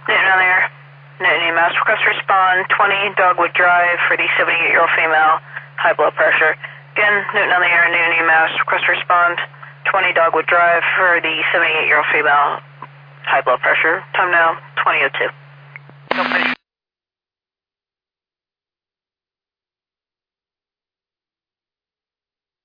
Newton on the air. Newton EMS, request to respond 20 Dogwood Drive for the 78-year-old female, high blood pressure. Again, Newton on the air, Newton EMS, request to respond 20 Dogwood Drive for the 78-year-old female, high blood pressure. Time now, 20:02.